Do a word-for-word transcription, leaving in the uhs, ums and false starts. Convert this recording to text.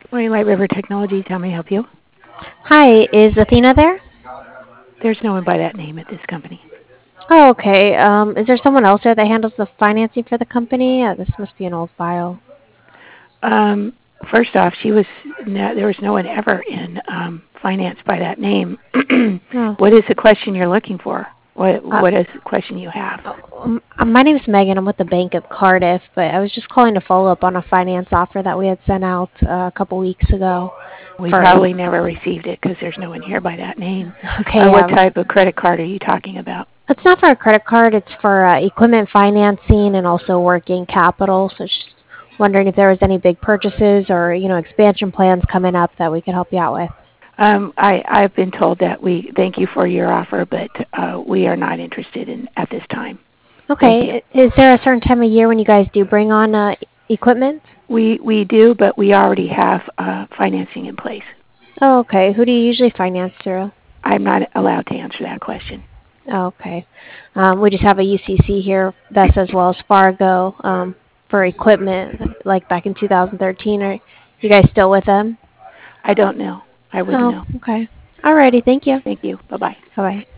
Morning, Light River Technologies. How may I help you? Hi, is Athena there? There's no one by that name at this company. Oh, okay. Um, is there someone else there that handles the financing for the company? Uh, this must be an old file. Um, first off, she was no, there was no one ever in um, finance by that name. Oh, What is the question you're looking for? What uh, What is the question you have? um, uh, my name's Megan. I'm with the Bank of Cardiff, but I was just calling to follow up on a finance offer that we had sent out uh, a couple weeks ago. We For a, probably never received it because there's no one here by that name. okay, Uh, what yeah, type of credit card are you talking about? it's not for a credit card. It's for uh, equipment financing and also working capital. So just wondering if there was any big purchases or you know expansion plans coming up that we could help you out with. Um, I, I've been told that we thank you for your offer, but uh, we are not interested in at this time. Thank you. Okay. i- Is there a certain time of year when you guys do bring on uh, e- equipment? We we do, but we already have uh, financing in place. Oh, okay. Who do you usually finance through? I'm not allowed to answer that question. Oh, okay. Um, we just have a U C C here that's as well as Fargo um, for equipment, like back in two thousand thirteen. Are you guys still with them? I don't know. I wouldn't Oh, know. okay. Alrighty. Thank you. Thank you. Bye bye. Bye bye.